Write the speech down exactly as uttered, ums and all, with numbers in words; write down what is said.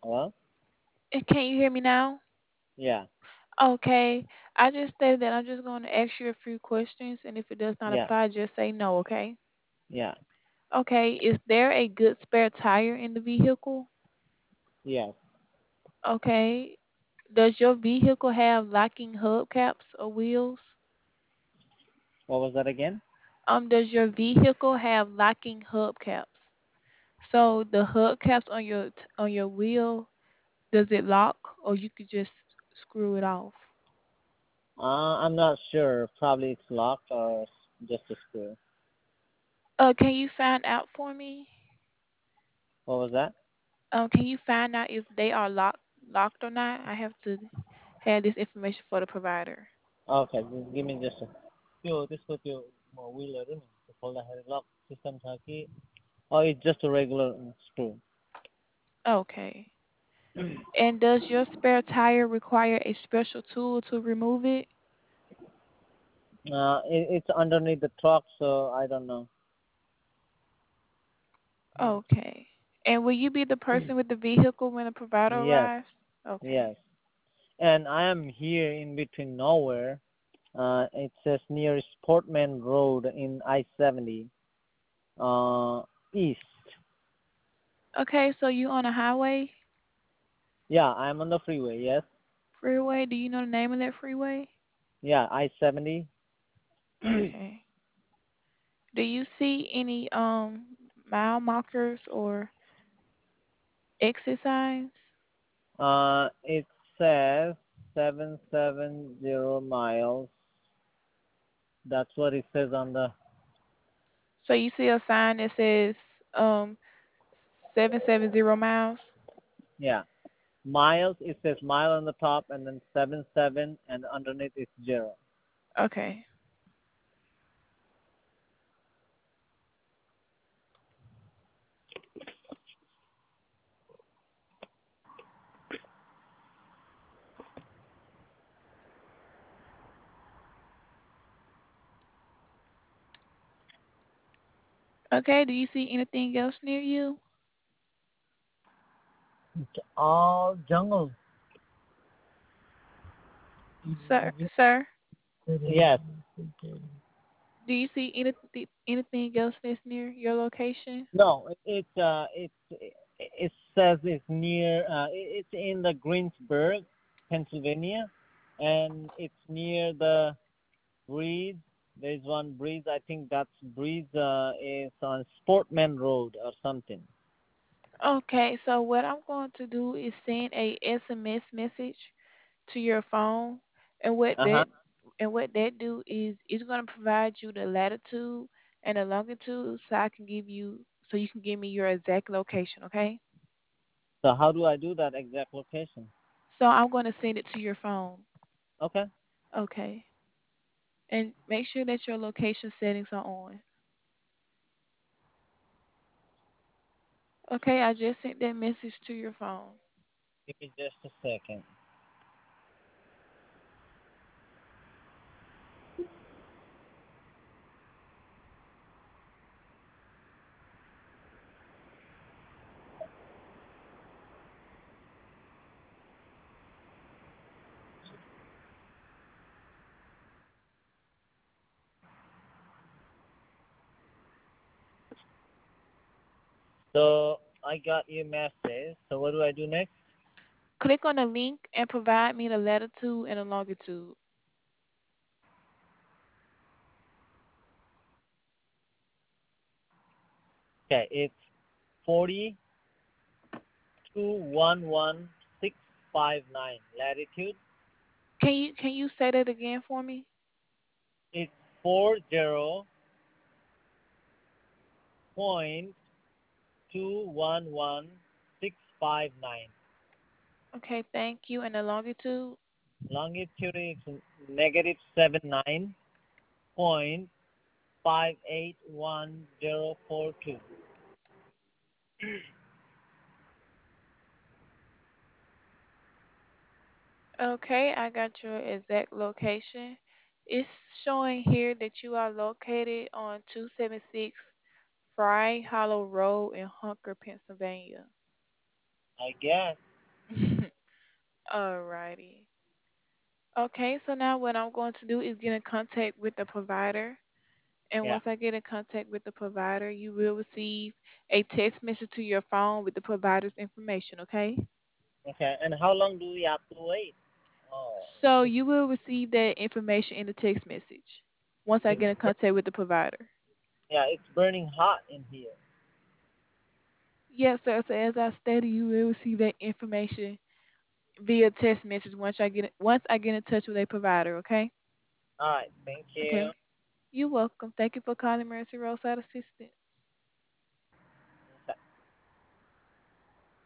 Hello? Eh, Can you hear me now? Yeah, Okay. I just stated that I'm just going to ask you a few questions, and if it does not yeah, apply, just say no, okay? yeah, Okay. Is there a good spare tire in the vehicle? yes. Okay. Does your vehicle have locking hubcaps or wheels? What was that again? Um, does your vehicle have locking hubcaps? So the hubcaps on your t- on your wheel, does it lock, or you could just screw it off? Uh, I'm not sure. Probably it's locked or just a screw. Uh, can you find out for me? What was that? Um, can you find out if they are locked locked or not? I have to have this information for the provider. Okay, just give me just a. त्यो त्यसको त्यो wheelहरू नि त्यो खोल्दाखेरि luck system छ कि oh it's just a regular screw. Okay. And does your spare tire require a special tool to remove it? Uh, it, it's underneath the truck, so I don't know. Okay. And will you be the person with the vehicle when the provider Yes, arrives? Okay. yes. And I am here in between nowhere. Uh, it says near Sportman Road in I seventy, uh, east. Okay, so you on a highway, Yeah, I'm on the freeway. Yes. freeway? Do you know the name of that freeway? Yeah, I seventy. Okay. Do you see any um mile markers or exit signs? Uh, it says seven seven zero miles. That's what it says on the. So you see a sign that says um seven seven zero miles? Yeah, miles. It says mile on the top, and then seven seven, and underneath it's zero. Okay. Okay, do you see anything else near you? It's all jungle. Sir, sir, Yes. do you see anything anything else that's near your location? No, it, it's uh, it's it says it's near. Uh, it, it's in the Greensburg, Pennsylvania, and it's near the Breeze. There's one Breeze. I think that's Breeze. Uh, is on Sportman Road or something. Okay, so what I'm going to do is send a S M S message to your phone, and what Uh huh. that and what that do is it's going to provide you the latitude and the longitude, so I can give you so you can give me your exact location. Okay, So how do I do that exact location? so I'm going to send it to your phone. Okay. Okay, and make sure that your location settings are on. Okay, I just sent that message to your phone. Give me just a second. So I got your message. So what do I do next? Click on the link and provide me the latitude and the longitude. Okay, it's forty two one one six five nine latitude. Can you can you say that again for me? It's four zero point two one one six five nine. Okay, thank you. And the longitude? Longitude is negative seven nine point five eight one zero four two. Okay, I got your exact location. It's showing here that you are located on two seventy-six Fry Hollow Road in Hunker, Pennsylvania. I guess. Alrighty. Okay, so now what I'm going to do is get in contact with the provider. And Yeah. once I get in contact with the provider, you will receive a text message to your phone with the provider's information, okay? Okay. And how long do we have to wait? Oh, So it's you will receive that information in the text message once I it's get in bur- contact with the provider. yeah, it's burning hot in here. Yes, sir. So as I stated, you will receive that information via text message once I get once I get in touch with a provider, okay? All right. Thank Okay. you. You're welcome. Thank you for calling Mercy Roadside Assistance.